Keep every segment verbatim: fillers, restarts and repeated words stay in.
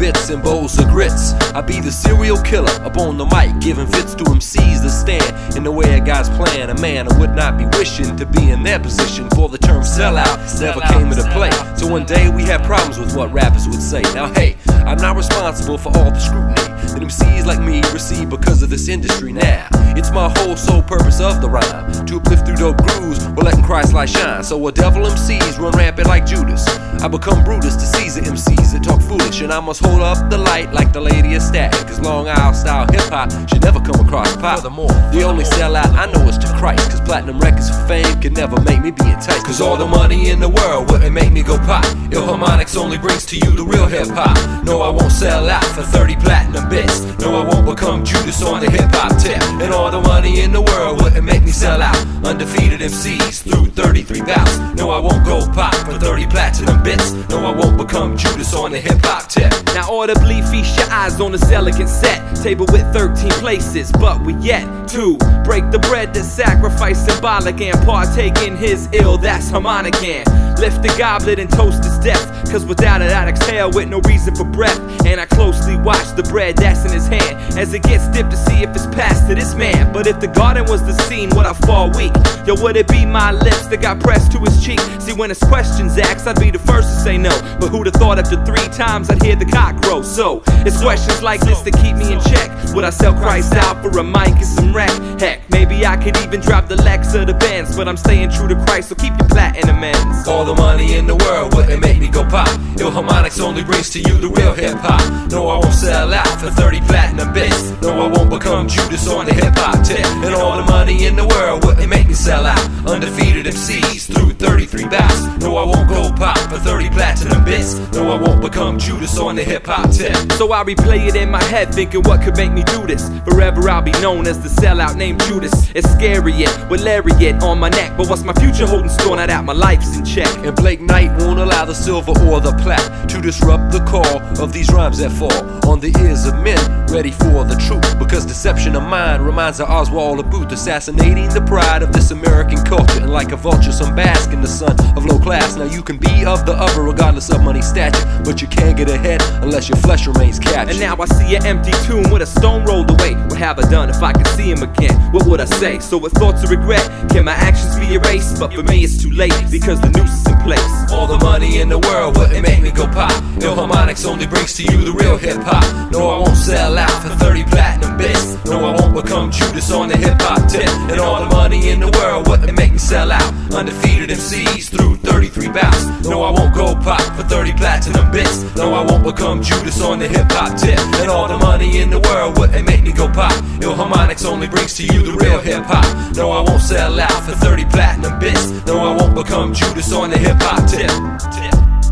bits and bowls of grits. I be the serial killer up on the mic, giving fits to M Cs that stand in the way of God's plan. A man who would not be wishing to be in their position, for the term sellout never came into play. So one day we had problems with what rappers would say. Now hey, I'm not responsible for all the scrutiny that M Cs like me receive because of this industry. Now it's my whole sole purpose of the rhyme to uplift through dope grooves while letting Christ light shine. So a devil M Cs run rampant like Judas. I become Brutus to Caesar M Cs that talk foolish, and I must hold up the light like the lady of static, cause Long Island style hip-hop should never come across pop. Furthermore, the only sellout I know is to Christ, cause platinum records for fame can never make me be enticed. Cause all the money in the world wouldn't make me go pop. Illharmonics only brings to you the real hip-hop. No, I won't sell out for thirty platinum bits. No, I won't become Judas on the hip-hop tip. And all the money in the world wouldn't make me sell out. Undefeated M Cs through thirty-three bouts. No, I won't go pop for thirty platinum bits. No, I won't become Judas on the hip-hop tip. Now audibly feast your eyes on this elegant set, table with thirteen places, but we yet to break the bread that's sacrifice symbolic and partake in his ill, that's harmonic, and lift the goblet and toast his death, cause without it I'd exhale with no reason for breath. And I closely watch the bread that's in his hand as it gets dipped to see if it's passed to this man. But if the garden was the scene, would I fall weak? Yo, would it be my lips that got pressed to his cheek? See, when his questions asked, I'd be the first to say no, but who'd have thought after three times I'd hear the cock crow? So it's questions like this that keep me in check. Would I sell Christ out for a mic and some rap? Heck, maybe I could even drop the Lex or the Benz, but I'm staying true to Christ, so keep your platinum ends. All the money in the world wouldn't make me go pop. Illharmonics only brings to you the real hip-hop. No, I won't sell out for thirty platinum bits. No, I won't become Judas on the hip-hop tip. And all the money in the world wouldn't make me sell out. Undefeated M Cs through thirty-three bouts. No, I won't go pop for thirty platinum bits. No, I won't become Judas on the hip-hop tip. So I replay it in my head, thinking what could make me do this. Forever I'll be known as the sellout named Judas. It's scary yet, with lariat on my neck, but what's my future holding store? Now that my life's in check. And Blake Knight won't allow the silver or the plat to disrupt the call of these rhymes that fall on the ears of men ready for the truth. Because deception of mind reminds of Oswald of Booth, assassinating the pride of this American culture. And like a vulture, some bask in the sun of low class. Now you can be of the upper regardless of money stature, but you can't get ahead unless your flesh remains captured. And now I see an empty tomb with a stone rolled away. What have I done? If I could see him again, what would I say? So with thoughts of regret, can my actions be erased? But for me it's too late, because the noose is in place. All the money in the world wouldn't make me go pop. Illharmonics only brings to you the real hip-hop. No, I won't sell out for thirty platinum bits. No, I won't become Judas on the hip-hop tip. And all the money in the world wouldn't make me sell out. Undefeated M Cs through thirty-three bouts. No, I won't go pop for thirty platinum bits. No, I won't become Judas on the hip-hop tip. And all the money in the world wouldn't make me go pop. Illharmonics only brings to you the real hip-hop. No, I won't sell out for thirty platinum bits. No, I won't become Judas on the hip-hop tip. tip.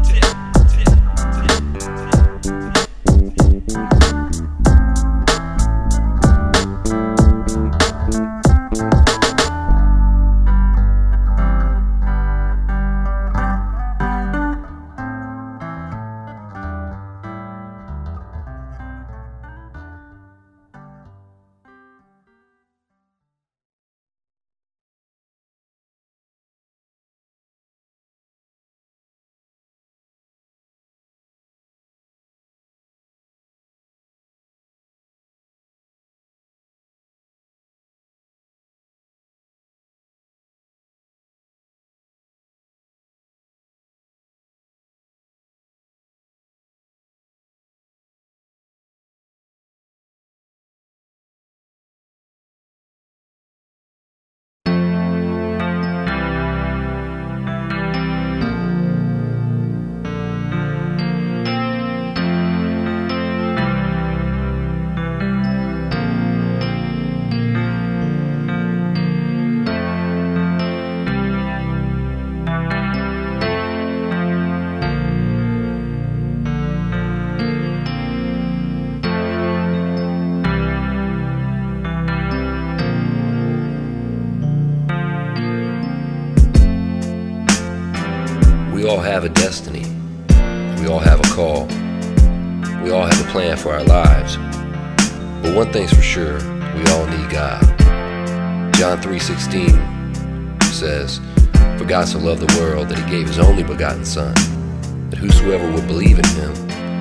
We all have a destiny. We all have a call. We all have a plan for our lives. But one thing's for sure, we all need God. John three sixteen says, "For God so loved the world that he gave his only begotten Son, that whosoever would believe in him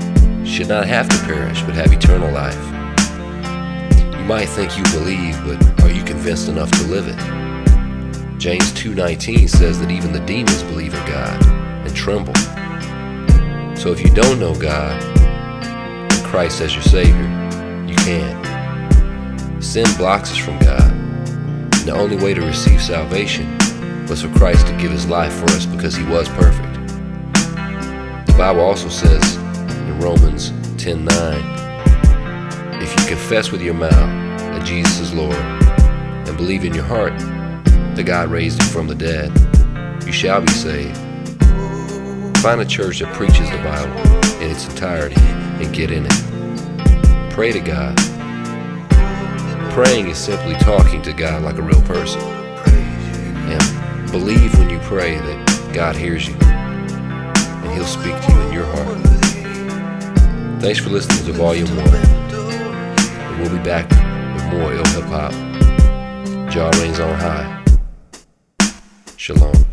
should not have to perish, but have eternal life. You might think you believe, but are you convinced enough to live it? James two nineteen says that even the demons believe in God and tremble. So if you don't know God and Christ as your Savior, you can't. Sin blocks us from God, and the only way to receive salvation was for Christ to give His life for us because He was perfect. The Bible also says in Romans ten nine, if you confess with your mouth that Jesus is Lord and believe in your heart that God raised Him from the dead, you shall be saved. Find a church that preaches the Bible in its entirety and get in it. Pray to God. Praying is simply talking to God like a real person. And believe when you pray that God hears you and He'll speak to you in your heart. Thanks for listening to Volume one. And we'll be back with more ill hip hop. Jah reigns on high. Shalom.